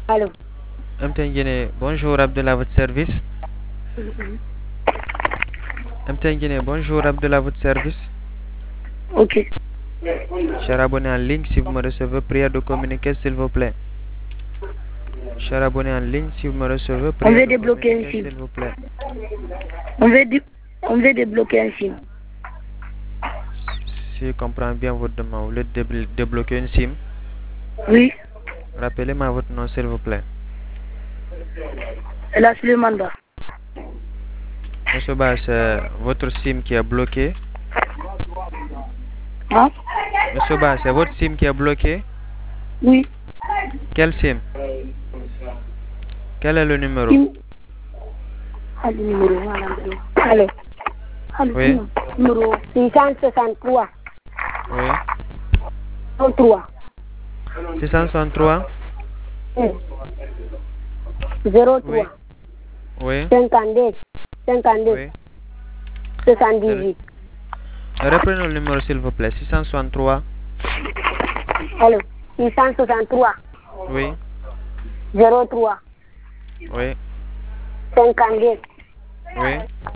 Allô. Mtengene, bonjour Abdullah, votre service. Mtengene, bonjour Abdullah, votre service. Ok. Cher abonné en ligne, si vous me recevez, prière de communiquer s'il vous plaît. Cher abonné en ligne, si vous me recevez, On prière veut de débloquer un communiquer SIM. s'il vous plaît. On veut débloquer un SIM. Si je comprends bien votre demande, vous voulez débloquer une SIM. Oui. Rappelez-moi votre nom s'il vous plaît. C'est la Suleiman Ba. Monsieur Ba, c'est votre SIM qui est bloqué. Hein? Monsieur Ba, c'est votre SIM qui est bloqué. Oui. Quel SIM? Quel est le numéro? SIM. Ah, le numéro, voilà, le numéro. Allô. Allô, Oui. numéro 663. Oui. 03. 663. 03. Oui. Oui. 52. 52. Oui. 78. Reprenons le numéro s'il vous plaît. 663. Allô. 663. Oui. 03. Oui. 52. Oui.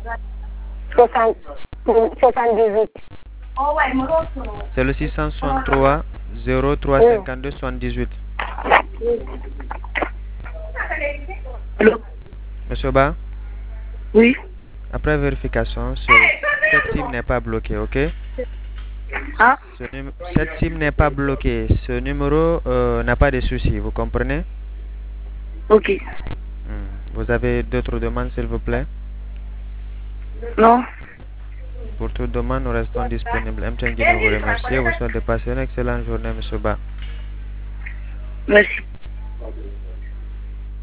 78. C'est le 663 03 52 78. Allô. Monsieur Ba, Oui. après vérification, cette SIM n'est pas bloquée, ok? Ah. Cette SIM n'est pas bloquée. Ce numéro n'a pas de soucis, vous comprenez? Ok. Vous avez d'autres demandes, s'il vous plaît? Non. Pour toute demande, nous restons disponibles. MTN vous remercie. Vous souhaite de passer une excellente journée, Monsieur Ba. Merci.